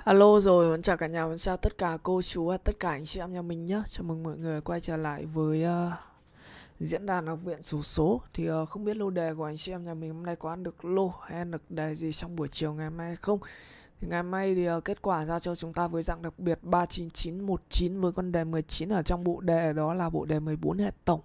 Alo rồi, vẫn chào cả nhà, vẫn chào tất cả cô chú và tất cả anh chị em nhà mình nhé. Chào mừng mọi người quay trở lại với diễn đàn học viện xổ số. Thì không biết lô đề của anh chị em nhà mình hôm nay có ăn được lô hay ăn được đề gì trong buổi chiều ngày hôm nay hay không. Thì ngày hôm nay thì kết quả ra cho chúng ta với dạng đặc biệt 39919 với con đề 19 ở trong bộ đề, đó là bộ đề 14 hệ tổng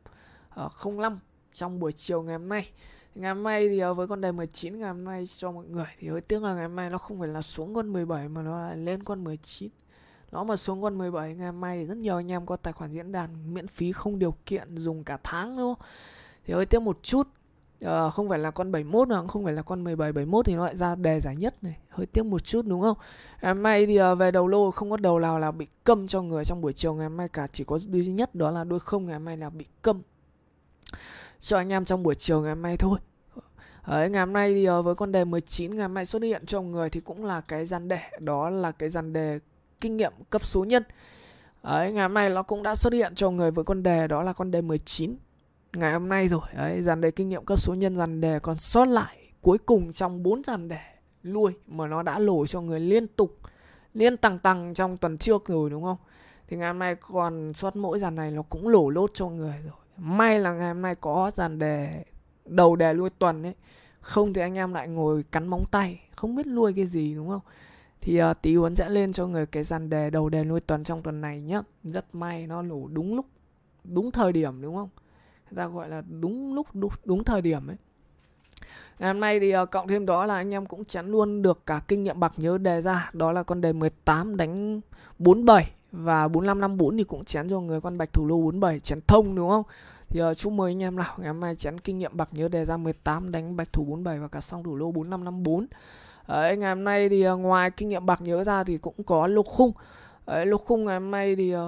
05 trong buổi chiều ngày hôm nay. Ngày hôm nay thì với con đề 19 ngày hôm nay cho mọi người thì hơi tiếc là ngày hôm nay nó không phải là xuống con 17 mà nó lại lên con 19. Nó mà xuống con 17 ngày hôm nay thì rất nhiều anh em có tài khoản diễn đàn miễn phí không điều kiện dùng cả tháng luôn. Thì hơi tiếc một chút. Không phải là con 71 mà cũng không phải là con 17 71 thì nó lại ra đề giải nhất này, hơi tiếc một chút đúng không? Ngày hôm nay thì về đầu lô không có đầu nào là bị câm cho người trong buổi chiều ngày hôm nay cả, chỉ có duy nhất đó là đôi không ngày hôm nay là bị câm cho anh em trong buổi chiều ngày hôm nay thôi. Đấy, ngày hôm nay thì với con đề 19 ngày hôm nay xuất hiện cho người thì cũng là cái dàn đề, đó là cái dàn đề kinh nghiệm cấp số nhân. Đấy, ngày hôm nay nó cũng đã xuất hiện cho người với con đề đó là con đề 19 ngày hôm nay rồi. Đấy, dàn đề kinh nghiệm cấp số nhân, dàn đề còn sót lại cuối cùng trong 4 dàn đề lui mà nó đã lổ cho người liên tục liên tăng trong tuần trước rồi đúng không? Thì ngày hôm nay còn sót mỗi dàn này nó cũng lổ lốt cho người rồi. May là ngày hôm nay có dàn đề đầu đề lui tuần ấy, không thì anh em lại ngồi cắn móng tay không biết lui cái gì đúng không? Thì tí Huấn sẽ lên cho người cái dàn đề đầu đề lui tuần trong tuần này nhá. Rất may nó nổ đúng lúc, đúng thời điểm đúng không? Người ta gọi là đúng lúc đúng thời điểm ấy. Ngày hôm nay thì cộng thêm đó là anh em cũng chắn luôn được cả kinh nghiệm bạc nhớ đề ra, đó là con đề 18 đánh 47 và 4554 thì cũng chén cho người con bạch thủ lô 47 chén thông đúng không? Thì chúc mừng anh em nào, ngày hôm nay chén kinh nghiệm bạc nhớ đề ra 18 đánh bạch thủ 47 và cả song thủ lô 4554. Đấy, ngày hôm nay thì ngoài kinh nghiệm bạc nhớ ra thì cũng có lô khung. Đấy, lô khung ngày hôm nay thì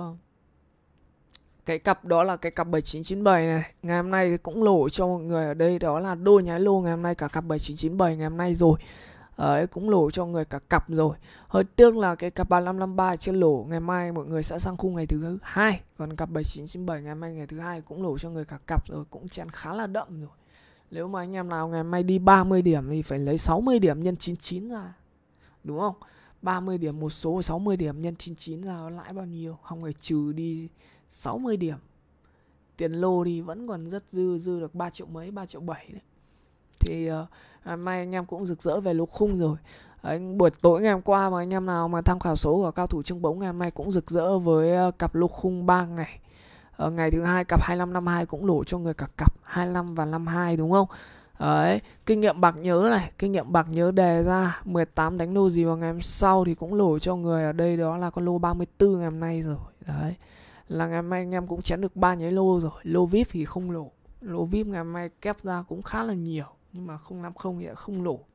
cái cặp đó là cái cặp 7997 này, ngày hôm nay cũng lỗ cho mọi người ở đây, đó là đôi nháy lô ngày hôm nay cả cặp 7997 ngày hôm nay rồi. Đấy, cũng lỗ cho người cả cặp rồi. Hơi tiếc là cái cặp 3553 chưa lỗ, ngày mai mọi người sẽ sang khung ngày thứ hai. Còn cặp 7997 ngày mai ngày thứ hai cũng lỗ cho người cả cặp rồi, cũng chén khá là đậm rồi. Nếu mà anh em nào ngày mai đi 30 điểm thì phải lấy 60 điểm nhân 99 ra. Đúng không? 30 điểm một số, 60 điểm nhân 99 ra lãi bao nhiêu? Không phải trừ đi 60 điểm. Tiền lô thì vẫn còn rất dư được 3 triệu mấy, 3 triệu 7 đấy. Thì mai anh em cũng rực rỡ về lô khung rồi. Buổi tối ngày hôm qua mà anh em nào mà tham khảo số của cao thủ Trương Bống ngày hôm nay cũng rực rỡ với cặp lô khung 3 ngày. Ngày thứ hai cặp 2552 cũng đổ cho người cả cặp 25 và 52 đúng không? Đấy, kinh nghiệm bạc nhớ này, kinh nghiệm bạc nhớ đề ra 18 đánh lô gì vào ngày hôm sau thì cũng lổ cho người ở đây, đó là con lô 34 ngày hôm nay rồi. Đấy, là ngày hôm nay anh em cũng chén được 3 nháy lô rồi. Lô VIP thì không lổ. Lô VIP ngày hôm nay kép ra cũng khá là nhiều, nhưng mà 050 thì không lổ.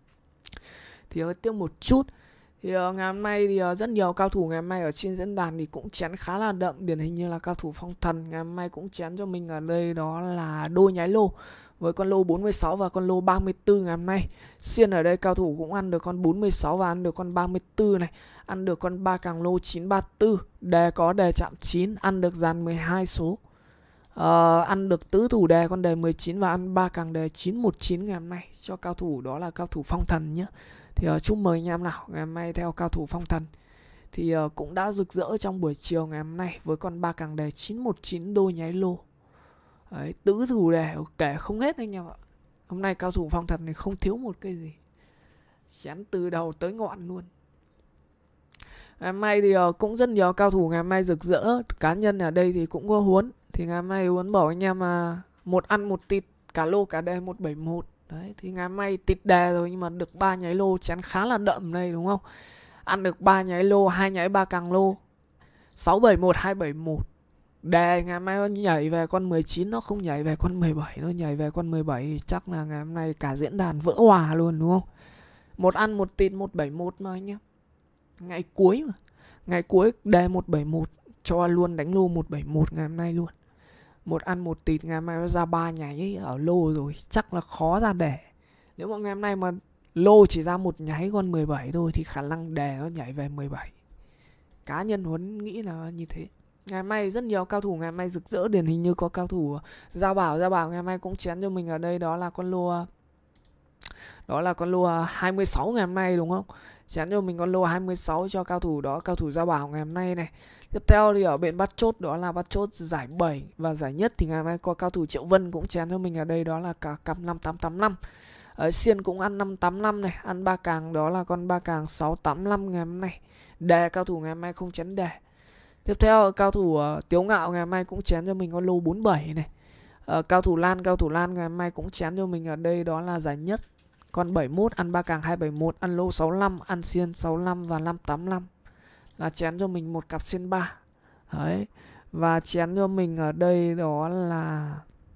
Thì hơi tiếc một chút. Thì ngày hôm nay thì rất nhiều cao thủ ngày hôm nay ở trên diễn đàn thì cũng chén khá là đậm, điển hình như là cao thủ Phong Thần ngày hôm nay cũng chén cho mình ở đây, đó là đôi nháy lô với con lô 46 và con lô 34 ngày hôm nay. Xiên ở đây cao thủ cũng ăn được con 46 và ăn được con 34 này, ăn được con 3 càng lô 934, đề có đề chạm 9, ăn được dàn 12 số. Ăn được tứ thủ đề con đề 19 và ăn 3 càng đề 919 ngày hôm nay cho cao thủ đó là cao thủ Phong Thần nhé. Thì chúc mừng anh em nào, ngày hôm nay theo cao thủ Phong Thần thì cũng đã rực rỡ trong buổi chiều ngày hôm nay với con 3 càng đề 919 đôi nháy lô. Đấy, tứ thủ đề kể không hết anh em ạ. Hôm nay cao thủ Phong Thần này không thiếu một cái gì, chén từ đầu tới ngọn luôn. Ngày hôm nay thì cũng rất nhiều cao thủ ngày hôm nay rực rỡ. Cá nhân ở đây thì cũng có Huấn. Thì ngày hôm nay Huấn bảo anh em một ăn một tịt cả lô cả đề 171. Đấy, thì ngày hôm nay tịt đề rồi nhưng mà được 3 nháy lô chén khá là đậm đây đúng không? Ăn được 3 nháy lô, 2 nháy 3 càng lô 671 271. Đề ngày hôm nay nó nhảy về con 19, nó không nhảy về con 17, nó nhảy về con 17, chắc là ngày hôm nay cả diễn đàn vỡ hòa luôn đúng không? Một ăn một tịt 171 mà anh em. Ngày cuối mà. Ngày cuối đề 171 cho luôn đánh lô 171 ngày hôm nay luôn. Một ăn một tịt ngày hôm nay nó ra 3 nháy ở lô rồi, chắc là khó ra đề. Nếu mà ngày hôm nay mà lô chỉ ra một nháy con 17 thôi thì khả năng đề nó nhảy về 17. Cá nhân Huấn nghĩ là như thế. Ngày mai rất nhiều cao thủ ngày mai rực rỡ, điển hình như có cao thủ Gia Bảo ngày mai cũng chén cho mình ở đây, đó là con lô 26 ngày hôm nay đúng không? chén cho mình con lô 26 cho cao thủ đó, cao thủ Gia Bảo ngày hôm nay này. Tiếp theo thì ở bên bắt chốt đó là bắt chốt giải 7 và giải nhất thì ngày hôm nay có cao thủ Triệu Vân cũng chén cho mình ở đây, đó là cả cặp 5885. Xiên cũng ăn 585 này, ăn ba càng đó là con ba càng 685 ngày hôm nay. Đề cao thủ ngày hôm nay không chén đề. Tiếp theo cao thủ Tiếu Ngạo ngày hôm nay cũng chén cho mình con lô 47 này. Cao thủ Lan ngày hôm nay cũng chén cho mình ở đây, đó là giải nhất con 71 ăn ba càng 271, ăn lô 65, ăn xiên 65 và 585 là chén cho mình một cặp xiên 3. Đấy. Và chén cho mình ở đây đó là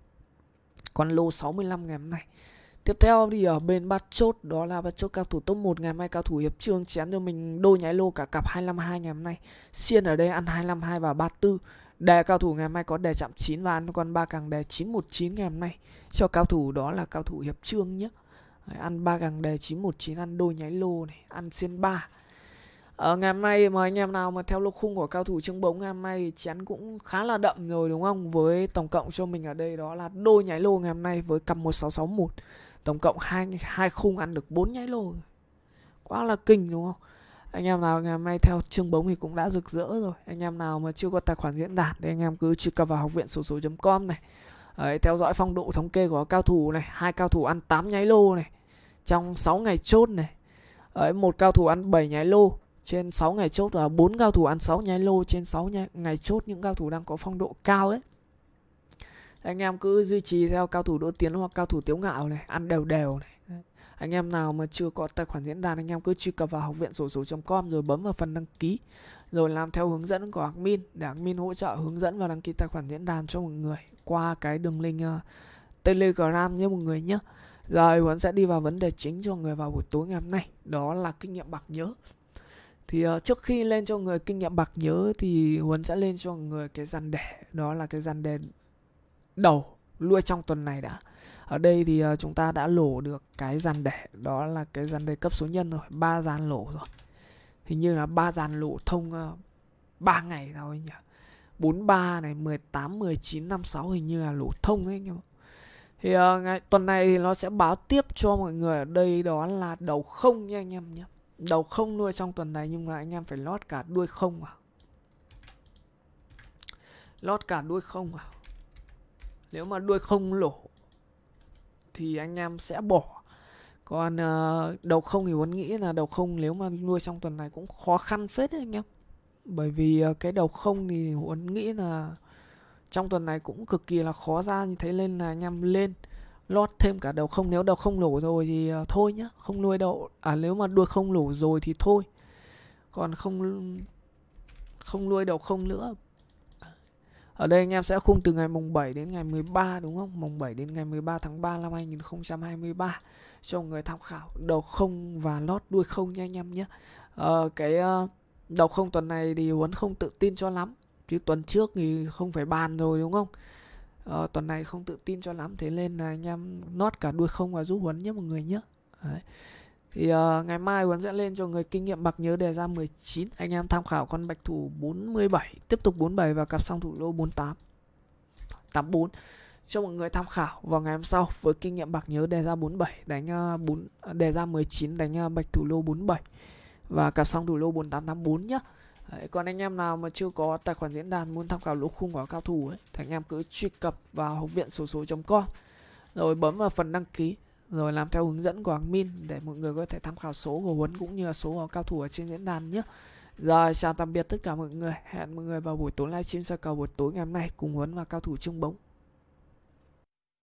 con lô 65 ngày hôm nay. Tiếp theo thì ở bên bắt chốt đó là bắt chốt cao thủ top 1 ngày hôm nay, cao thủ Hiệp Trương chén cho mình đôi nháy lô cả cặp 252 ngày hôm nay. Xiên ở đây ăn 252 và 34. Đề cao thủ ngày hôm nay có đề chạm 9 và ăn con ba càng đề 919 ngày hôm nay cho cao thủ đó là cao thủ Hiệp Trương nhé. Đấy, ăn ba càng đề 919, ăn đôi nháy lô này, ăn xiên 3. Ngày hôm nay mời anh em nào mà theo lô khung của cao thủ Trương Bống ngày hôm nay chén cũng khá là đậm rồi đúng không? Với tổng cộng cho mình ở đây đó là đôi nháy lô ngày hôm nay với cặp 1661. Tổng cộng hai khung ăn được 4 nháy lô. Quá là kinh đúng không? Anh em nào ngày hôm nay theo Trương Bống thì cũng đã rực rỡ rồi. Anh em nào mà chưa có tài khoản diễn đàn thì anh em cứ truy cập vào học viện xổ số.com này. Đấy, theo dõi phong độ thống kê của cao thủ này, hai cao thủ ăn 8 nháy lô này trong 6 ngày chốt này. Đấy, một cao thủ ăn 7 nháy lô trên 6 ngày chốt và 4 cao thủ ăn 6 nháy lô trên 6 ngày chốt, những cao thủ đang có phong độ cao đấy. Anh em cứ duy trì theo cao thủ Đỗ Tiến hoặc cao thủ Tiếu Ngạo này, ăn đều đều này. Đấy. Anh em nào mà chưa có tài khoản diễn đàn anh em cứ truy cập vào học viện xổ số.com rồi bấm vào phần đăng ký rồi làm theo hướng dẫn của admin để admin hỗ trợ hướng dẫn và đăng ký tài khoản diễn đàn cho mọi người qua cái đường link Telegram nhé mọi người nhé. Rồi Huấn sẽ đi vào vấn đề chính cho người vào buổi tối ngày hôm nay, đó là kinh nghiệm bạc nhớ. Thì trước khi lên cho người kinh nghiệm bạc nhớ thì Huấn sẽ lên cho người cái dàn đề, đó là cái dàn đề đầu lui trong tuần này đã. Ở đây thì chúng ta đã lổ được cái dàn đề, đó là cái dàn đề cấp số nhân rồi, 3 dàn lổ rồi. Hình như là 3 dàn lổ thông 3 ngày thôi nhỉ. 43 này, 18, 19, 56 hình như là lổ thông ấy anh em. Thì tuần này thì nó sẽ báo tiếp cho mọi người ở đây đó là đầu không nha anh em nhé. Đầu không nuôi trong tuần này nhưng mà anh em phải lót cả đuôi không vào. Lót cả đuôi không vào. Nếu mà đuôi không lổ thì anh em sẽ bỏ. Còn đầu không thì Huấn nghĩ là đầu không nếu mà nuôi trong tuần này cũng khó khăn phết đấy anh em. Bởi vì cái đầu không thì Huấn nghĩ là trong tuần này cũng cực kỳ là khó ra như thế, nên là anh em lên lót thêm cả đầu không. Nếu đầu không lổ rồi thì thôi nhá, không nuôi đầu. Nếu mà đuôi không lổ rồi thì thôi. Còn không nuôi đầu không nữa. Ở đây anh em sẽ khung từ ngày mùng 7 đến ngày 13 đúng không? Mùng 7 đến ngày 13 tháng 3 năm 2023 cho người tham khảo đầu không và lót đuôi không nha anh em nhé. Cái đầu không tuần này thì Huấn không tự tin cho lắm. Chứ tuần trước thì không phải bàn rồi đúng không? Tuần này không tự tin cho lắm, thế nên là anh em nót cả đuôi không và giúp Huấn nhé mọi người nhé. Đấy. Thì ngày mai Huấn sẽ lên cho người kinh nghiệm bạc nhớ đề ra 19. Anh em tham khảo con bạch thủ 47, tiếp tục 47 và cặp song thủ lô 48, 84 cho mọi người tham khảo vào ngày hôm sau với kinh nghiệm bạc nhớ đề ra 47 đánh đề ra 19 đánh bạch thủ lô 47 và cặp song thủ lô 48, 84 nhá. Đấy, còn anh em nào mà chưa có tài khoản diễn đàn muốn tham khảo lô khung của cao thủ ấy thì anh em cứ truy cập vào học viện xổ số.com rồi bấm vào phần đăng ký rồi làm theo hướng dẫn của admin để mọi người có thể tham khảo số của Huấn cũng như là số của cao thủ ở trên diễn đàn nhé. Rồi chào tạm biệt tất cả mọi người, hẹn mọi người vào buổi tối livestream soi kèo buổi tối ngày hôm nay cùng Huấn và cao thủ Trương Bống.